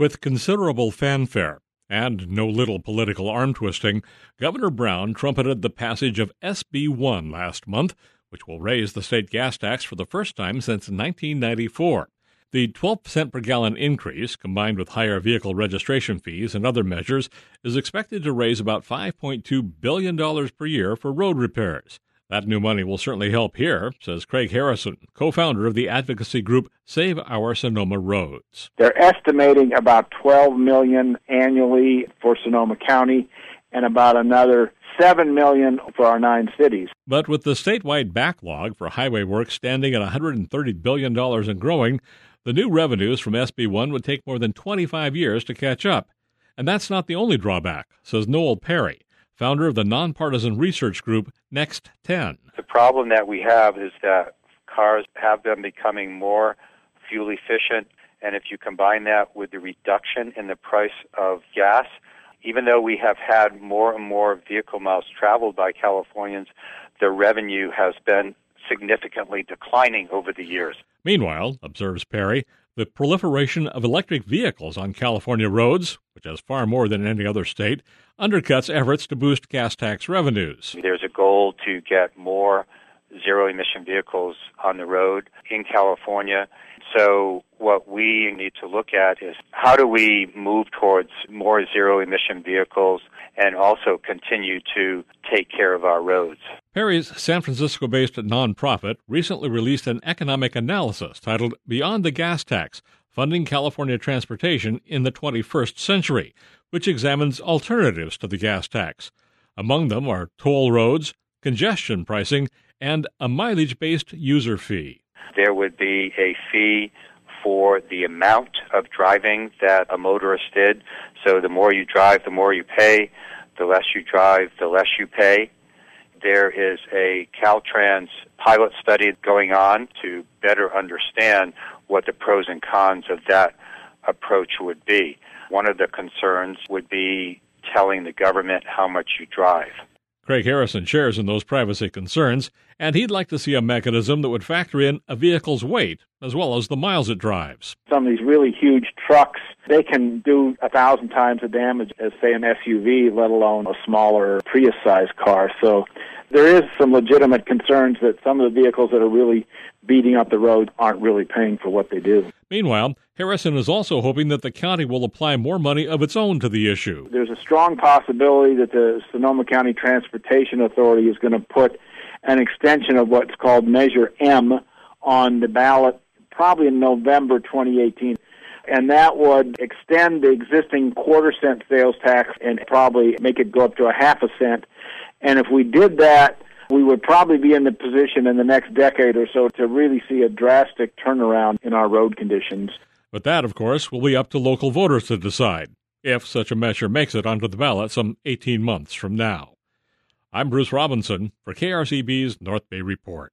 With considerable fanfare and no little political arm-twisting, Governor Brown trumpeted the passage of SB 1 last month, which will raise the state gas tax for the first time since 1994. The 12 cent per gallon increase, combined with higher vehicle registration fees and other measures, is expected to raise about $5.2 billion per year for road repairs. That new money will certainly help here, says Craig Harrison, co-founder of the advocacy group Save Our Sonoma Roads. They're estimating about $12 million annually for Sonoma County and about another $7 million for our 9 cities. But with the statewide backlog for highway work standing at $130 billion and growing, the new revenues from SB 1 would take more than 25 years to catch up. And that's not the only drawback, says Noel Perry, founder of the nonpartisan research group Next 10. The problem that we have is that cars have been becoming more fuel efficient, and if you combine that with the reduction in the price of gas, even though we have had more and more vehicle miles traveled by Californians, the revenue has been significantly declining over the years. Meanwhile, observes Perry, the proliferation of electric vehicles on California roads, which has far more than any other state, undercuts efforts to boost gas tax revenues. There's a goal to get more zero-emission vehicles on the road in California. So what we need to look at is how do we move towards more zero-emission vehicles and also continue to take care of our roads. Perry's San Francisco-based nonprofit recently released an economic analysis titled Beyond the Gas Tax, Funding California Transportation in the 21st Century, which examines alternatives to the gas tax. Among them are toll roads, congestion pricing, and a mileage-based user fee. There would be a fee for the amount of driving that a motorist did. So the more you drive, the more you pay. The less you drive, the less you pay. There is a Caltrans pilot study going on to better understand what the pros and cons of that approach would be. One of the concerns would be telling the government how much you drive. Craig Harrison shares in those privacy concerns, and he'd like to see a mechanism that would factor in a vehicle's weight as well as the miles it drives. Some of these really huge trucks, they can do 1,000 times the damage as, say, an SUV, let alone a smaller Prius-sized car. So there is some legitimate concerns that some of the vehicles that are really beating up the road aren't really paying for what they do. Meanwhile, Harrison is also hoping that the county will apply more money of its own to the issue. There's a strong possibility that the Sonoma County Transportation Authority is going to put an extension of what's called Measure M on the ballot probably in November 2018. And that would extend the existing quarter-cent sales tax and probably make it go up to a half a cent. And if we did that, we would probably be in the position in the next decade or so to really see a drastic turnaround in our road conditions. But that, of course, will be up to local voters to decide, if such a measure makes it onto the ballot some 18 months from now. I'm Bruce Robinson for KRCB's North Bay Report.